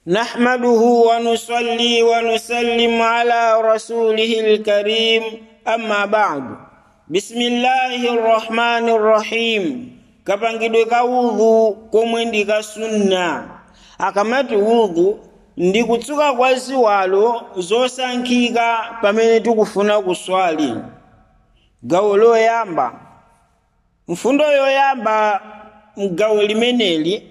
نحمده ونصلي ونسلم على رسوله الكريم أما بعد بسم الله الرحمن الرحيم kapangidwe ka udhu komwe ndi ka sunna. Akamati udhu ndi kutsuka kwa ziwalo zosankhika pamene tikufuna kuswali. Gawo loyamba, mfundo yoyamba mgawo limeneli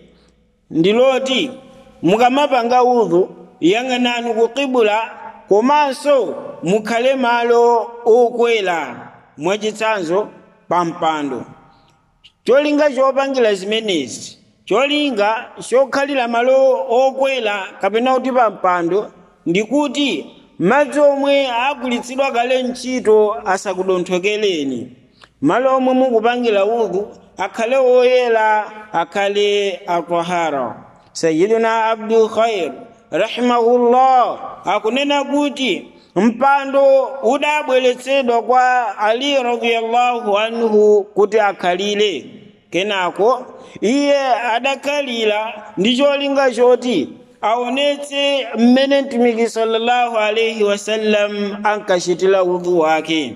ndiloti mukamapanga udhu yang'anani ku qibula komanso mukhale malo okwera, mwachitsanzo pa mpando. Cholinga chopangira zimenezi, cholinga chokhalira malo okwera kapena kuti pa mpando ndikuti madzi omwe agulitsidwa kale ntchito asakudonthokereni. Malo omwe mukupangira udhu akhale oyera, akhale atahara. Sayyiduna Abdul Khair rahimahullah akunena kuti mpando udabweretsedwa kwa Ali radhiyallahu anhu kuti akhalire. Kenako iye adakhalira ndi cholinga choti aonetse mmene mtumiki sallallahu alaihi wasallam ankachitira udhu wake.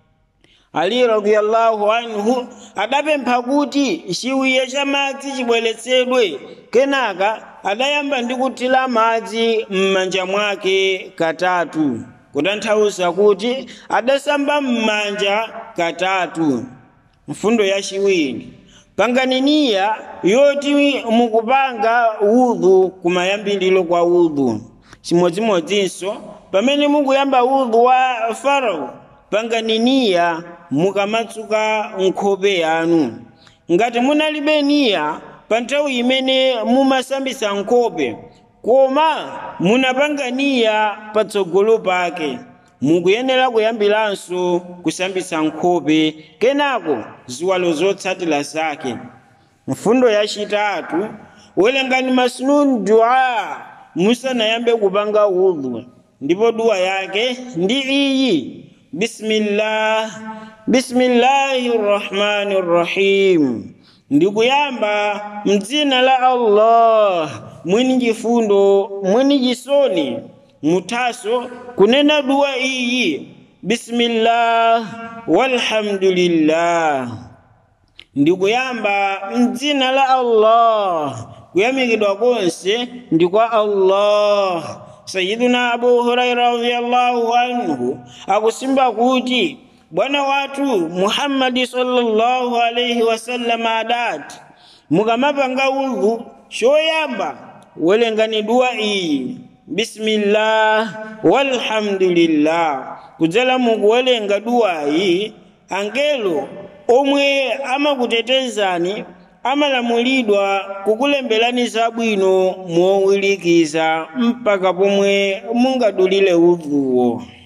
Ali radhiyallahu anhu adapempha kuti chiwiya cha madzi chibweretsedwe. Kenaka adayamba ndi kuthira madzi m'manja mwake katatu, kutanthauza kuti adasamba m'manja katatu. Mfundo yachiwiri, pangani niya yoti mukupanga udhu kumayambiliro kwa udhu. Chimodzimodzinso pamene mukuyamba udhu wa faragh pangani niya mukamatsuka nkhope yanu. Ngati munalibe niya pa nthawi imene mumasambisa nkhope koma munapanga niya patsogolo pake, mukuyenera kuyambiranso kusambisa nkhope kenako ziwalo zotsatira zake. Mfundo yachitatu, welengani masnun dua musanayambe kupanga udhu, ndipo dua yake ndi iyi: Bismillahirrahmanirrahim. Ndikuyamba mdzina la Allah mwini chifundo mwini chisoni. Mutaso kunena dua iyi: Bismillah walhamdulillah. Ndikuyamba mdzina la Allah, kuyamikidwa konse ndi kwa Allah. Sayyiduna Abu Huraira radhiyallahu anhu akusimba kuti bwana watu Muhammad sallallahu alaihi wasallam adati mukamapanga udhu choyamba welengani dua iyi: Bismillah walhamdulillah. Kudzala mukuwelenga dua iyi, angelo omwe amakutetezani amalamulidwa kukulemberani zabwino mowirikiza mpaka pomwe mungadulire udhuwo.